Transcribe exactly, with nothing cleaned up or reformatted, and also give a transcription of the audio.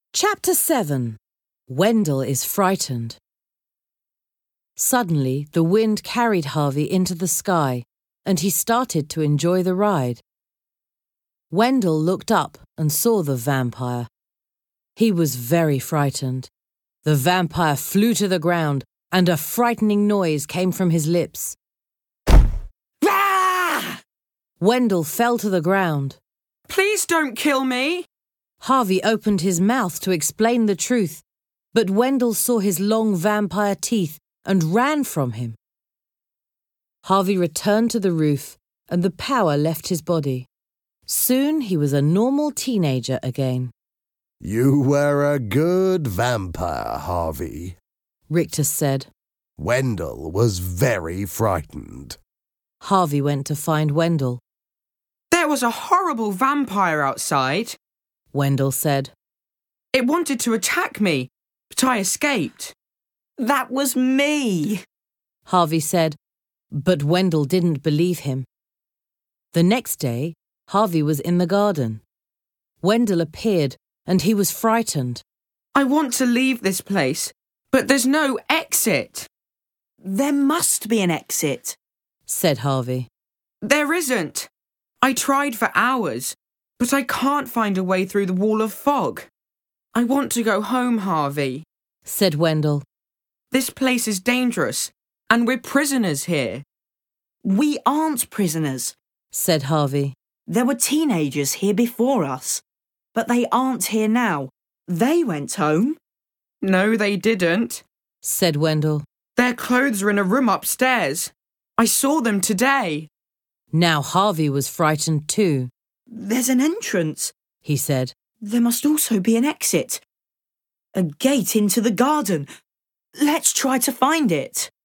Chapter seven. Wendell is frightened. Suddenly, the wind carried Harvey into the sky, and he started to enjoy the ride. Wendell looked up and saw the vampire. He was very frightened. The vampire flew to the ground, and a frightening noise came from his lips. Ah! Wendell fell to the ground. Please don't kill me! Harvey opened his mouth to explain the truth, but Wendell saw his long vampire teeth and ran from him. Harvey returned to the roof, and the power left his body. Soon he was a normal teenager again. You were a good vampire, Harvey, Rictus said. Wendell was very frightened. Harvey went to find Wendell. There was a horrible vampire outside, Wendell said. It wanted to attack me, but I escaped. That was me, Harvey said, but Wendell didn't believe him. The next day, Harvey was in the garden. Wendell appeared, and he was frightened. I want to leave this place, but there's no exit. There must be an exit, said Harvey. There isn't. I tried for hours, but I can't find a way through the wall of fog. I want to go home, Harvey, said Wendell. This place is dangerous, and we're prisoners here. We aren't prisoners, said Harvey. There were teenagers here before us, but they aren't here now. They went home. No, they didn't, said Wendell. Their clothes are in a room upstairs. I saw them today. Now Harvey was frightened too. There's an entrance, he said. There must also be an exit. A gate into the garden. Let's try to find it.